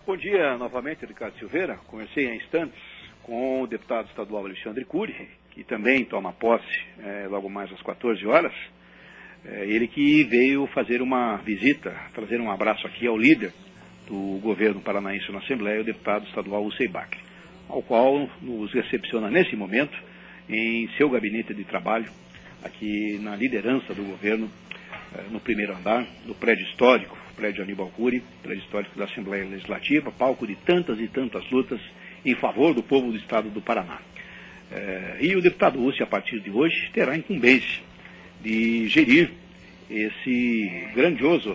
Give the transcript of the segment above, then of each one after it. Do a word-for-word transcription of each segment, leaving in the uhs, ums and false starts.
Bom dia novamente, Ricardo Silveira. Conversei há instantes com o deputado estadual Alexandre Cury, que também toma posse é, logo mais às quatorze horas. É, ele que veio fazer uma visita, trazer um abraço aqui ao líder do governo paranaense na Assembleia, o deputado estadual Usei Bacri, ao qual nos recepciona nesse momento em seu gabinete de trabalho, aqui na liderança do governo, no primeiro andar, do prédio histórico, prédio Aníbal Cury, prédio histórico da Assembleia Legislativa, palco de tantas e tantas lutas em favor do povo do estado do Paraná. É, e o deputado Usei, a partir de hoje, terá a incumbência de gerir esse grandioso,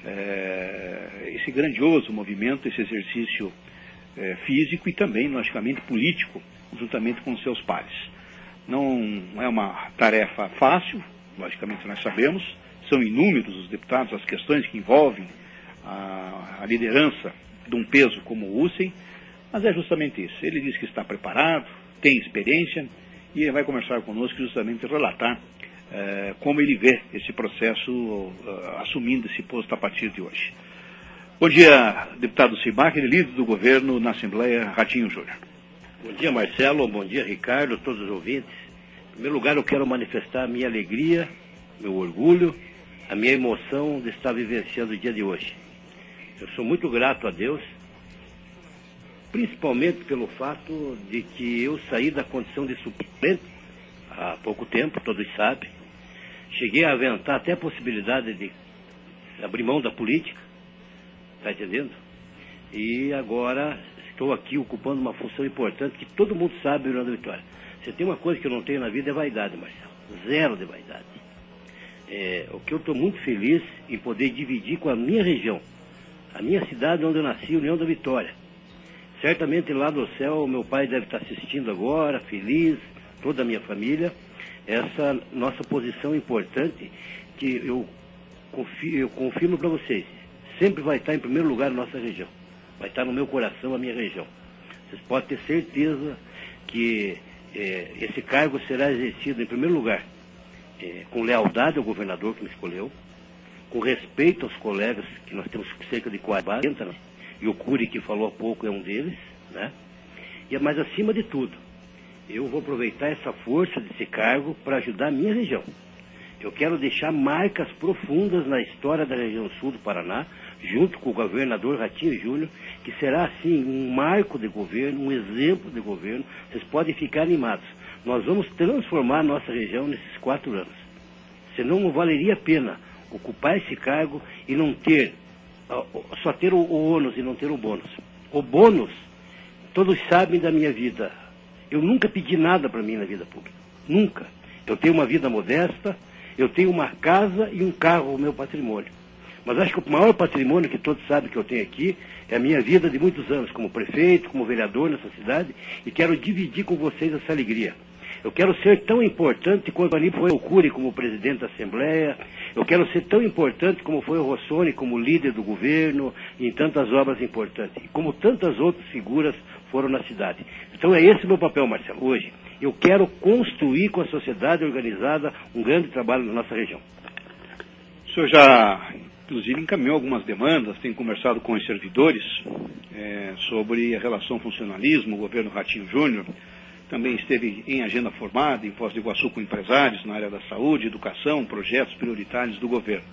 é, esse grandioso movimento, esse exercício é, físico e também, logicamente, político, juntamente com seus pares. Não é uma tarefa fácil, logicamente nós sabemos, são inúmeros os deputados, as questões que envolvem a, a liderança de um peso como o Usei, mas é justamente isso. Ele diz que está preparado, tem experiência e ele vai conversar conosco justamente relatar eh, como ele vê esse processo uh, assumindo esse posto a partir de hoje. Bom dia, deputado Usei Bacri, líder do governo na Assembleia Ratinho Júnior. Bom dia, Marcelo, bom dia, Ricardo, todos os ouvintes. Em primeiro lugar, eu quero manifestar a minha alegria, meu orgulho, a minha emoção de estar vivenciando o dia de hoje. Eu sou muito grato a Deus, principalmente pelo fato de que eu saí da condição de suplente há pouco tempo, todos sabem. Cheguei a aventar até a possibilidade de abrir mão da política, está entendendo? E agora estou aqui ocupando uma função importante que todo mundo sabe, Leandro Vitória. Você tem uma coisa que eu não tenho na vida, é vaidade, Marcelo. Zero de vaidade. É, o que eu estou muito feliz em poder dividir com a minha região, a minha cidade onde eu nasci, União da Vitória. Certamente lá no céu, meu pai deve estar assistindo agora, feliz, toda a minha família, essa nossa posição importante que eu confio, eu confirmo para vocês, sempre vai estar em primeiro lugar na nossa região, vai estar no meu coração a minha região. Vocês podem ter certeza que é, esse cargo será exercido em primeiro lugar É, com lealdade ao governador que me escolheu, com respeito aos colegas, que nós temos cerca de quarenta, né? E o Cury, que falou há pouco, é um deles, né? E, mas acima de tudo, eu vou aproveitar essa força desse cargo para ajudar a minha região. Eu quero deixar marcas profundas na história da região sul do Paraná, junto com o governador Ratinho Júnior, que será, assim, um marco de governo, um exemplo de governo. Vocês podem ficar animados. Nós vamos transformar a nossa região nesses quatro anos. Senão não valeria a pena ocupar esse cargo e não ter, só ter o, o ônus e não ter o bônus. O bônus, todos sabem da minha vida. Eu nunca pedi nada para mim na vida pública. Nunca. Eu tenho uma vida modesta, eu tenho uma casa e um carro, o meu patrimônio. Mas acho que o maior patrimônio que todos sabem que eu tenho aqui é a minha vida de muitos anos como prefeito, como vereador nessa cidade, e quero dividir com vocês essa alegria. Eu quero ser tão importante quanto ali foi o Cury como presidente da Assembleia. Eu quero ser tão importante como foi o Rossoni como líder do governo em tantas obras importantes. E como tantas outras figuras foram na cidade. Então é esse o meu papel, Marcelo, hoje. Eu quero construir com a sociedade organizada um grande trabalho na nossa região. O senhor já, inclusive, encaminhou algumas demandas, tem conversado com os servidores é, sobre a relação funcionalismo, o governo Ratinho Júnior. Também esteve em agenda formada, em Foz do Iguaçu, com empresários na área da saúde, educação, projetos prioritários do governo.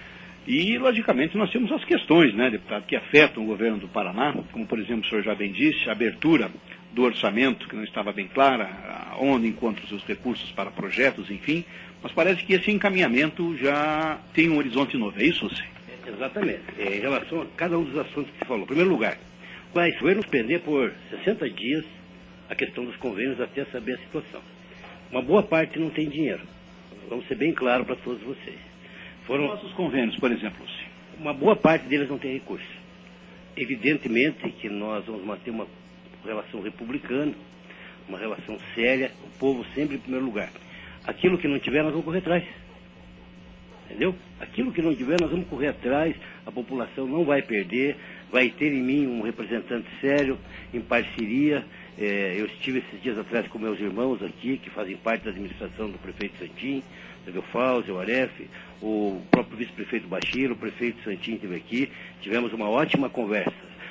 E, logicamente, nós temos as questões, né, deputado, que afetam o governo do Paraná, como, por exemplo, o senhor já bem disse, a abertura do orçamento, que não estava bem clara, onde encontram os recursos para projetos, enfim, mas parece que esse encaminhamento já tem um horizonte novo, é isso, Usei? Exatamente. É, em relação a cada um dos assuntos que você falou. Em primeiro lugar, vai nos prender por sessenta dias a questão dos convênios até saber a situação. Uma boa parte não tem dinheiro. Vamos ser bem claros para todos vocês. Foram nossos convênios, por exemplo, Usei. Uma boa parte deles não tem recurso. Evidentemente que nós vamos manter uma relação republicana, uma relação séria, o povo sempre em primeiro lugar. Aquilo que não tiver, nós vamos correr atrás. Entendeu? Aquilo que não tiver, nós vamos correr atrás, a população não vai perder, vai ter em mim um representante sério, em parceria. É, eu estive esses dias atrás com meus irmãos aqui, que fazem parte da administração do prefeito Santim, o Fauzi, o Aref, o próprio vice-prefeito Bachir, o prefeito Santim esteve aqui, tivemos uma ótima conversa.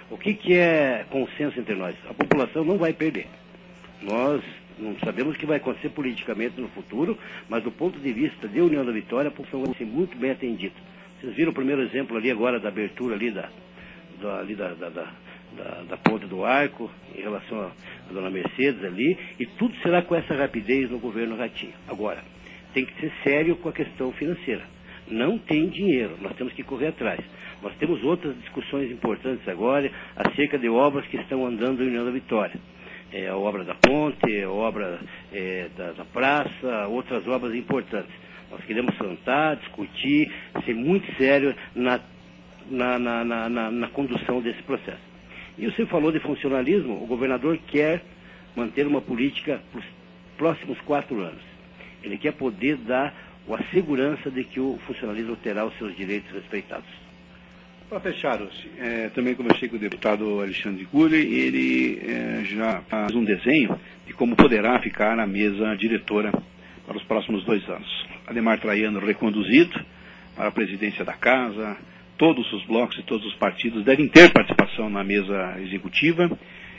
O que, que é consenso entre nós? A população não vai perder. Nós não sabemos o que vai acontecer politicamente no futuro, mas do ponto de vista de União da Vitória, a população vai ser muito bem atendida. Vocês viram o primeiro exemplo ali agora da abertura ali da, da, ali da, da, da, da, da Ponte do Arco, em relação à dona Mercedes ali, e tudo será com essa rapidez no governo Ratinho. Agora, tem que ser sério com a questão financeira. Não tem dinheiro, nós temos que correr atrás. Nós temos outras discussões importantes agora acerca de obras que estão andando em União da Vitória. É, a obra da ponte, a obra é, da, da praça, outras obras importantes. Nós queremos sentar, discutir, ser muito sério na, na, na, na, na, na condução desse processo. E você falou de funcionalismo, o governador quer manter uma política para os próximos quatro anos. Ele quer poder dar a segurança de que o funcionalismo terá os seus direitos respeitados. Para fechar, é, também conversei com o deputado Alexandre Cury, ele é, já faz um desenho de como poderá ficar a mesa diretora para os próximos dois anos. Ademar Traiano reconduzido para a presidência da Casa, todos os blocos e todos os partidos devem ter participação na mesa executiva,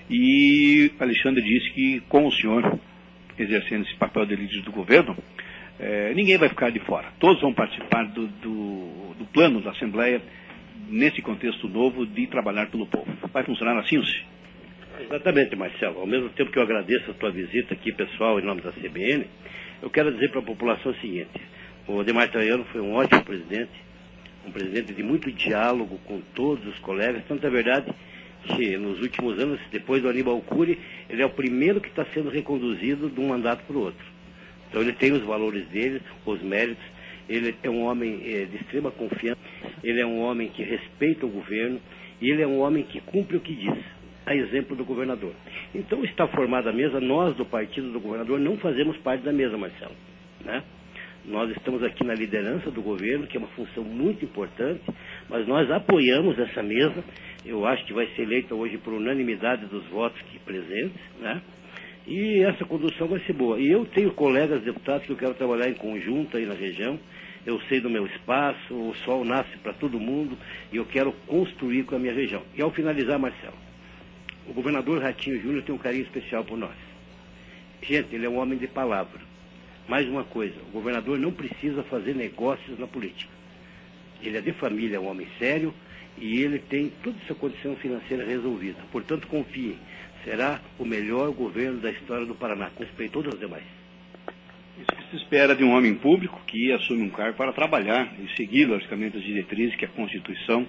e Alexandre disse que com o senhor exercendo esse papel de líder do governo, é, ninguém vai ficar de fora. Todos vão participar do, do, do plano da Assembleia nesse contexto novo de trabalhar pelo povo. Vai funcionar assim, Uci? Exatamente, Marcelo. Ao mesmo tempo que eu agradeço a tua visita aqui, pessoal, em nome da C B N, eu quero dizer para a população o seguinte: o Ademar Traiano foi um ótimo presidente, um presidente de muito diálogo com todos os colegas, tanto é verdade que nos últimos anos, depois do Aníbal Cury, ele é o primeiro que está sendo reconduzido de um mandato para o outro. Então ele tem os valores dele, os méritos. Ele é um homem é, de extrema confiança, ele é um homem que respeita o governo e ele é um homem que cumpre o que diz, a exemplo do governador. Então está formada a mesa, nós do partido do governador não fazemos parte da mesa, Marcelo, né? Nós estamos aqui na liderança do governo, que é uma função muito importante, mas nós apoiamos essa mesa. Eu acho que vai ser eleita hoje por unanimidade dos votos aqui presentes, né? E essa condução vai ser boa. E eu tenho colegas deputados que eu quero trabalhar em conjunto aí na região. Eu sei do meu espaço, o sol nasce para todo mundo e eu quero construir com a minha região. E ao finalizar, Marcelo, o governador Ratinho Júnior tem um carinho especial por nós. Gente, ele é um homem de palavra. Mais uma coisa, o governador não precisa fazer negócios na política. Ele é de família, é um homem sério e ele tem toda essa condição financeira resolvida. Portanto, confiem. Será o melhor governo da história do Paraná, com respeito a todos os demais. Isso que se espera de um homem público que assume um cargo para trabalhar e seguir, logicamente, as diretrizes que a Constituição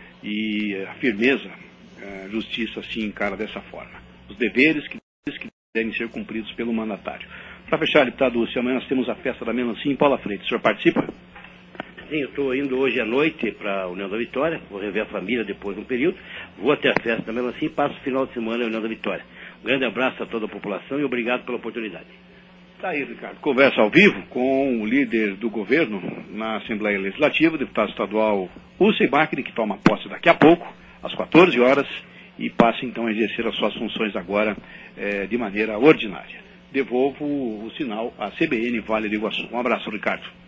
e a firmeza, a justiça se encara dessa forma. Os deveres que, que devem ser cumpridos pelo mandatário. Para fechar, deputado Lúcio, amanhã nós temos a festa da melancia em Paula Freire. O senhor participa? Sim, eu estou indo hoje à noite para a União da Vitória, vou rever a família depois de um período, vou até a festa da melancia e passo o final de semana na União da Vitória. Um grande abraço a toda a população e obrigado pela oportunidade. Está aí, Ricardo. Conversa ao vivo com o líder do governo na Assembleia Legislativa, o deputado estadual Uci Bacri, que toma posse daqui a pouco, às quatorze horas, e passa então a exercer as suas funções agora eh, de maneira ordinária. Devolvo o sinal à C B N Vale do Iguaçu. Um abraço, Ricardo.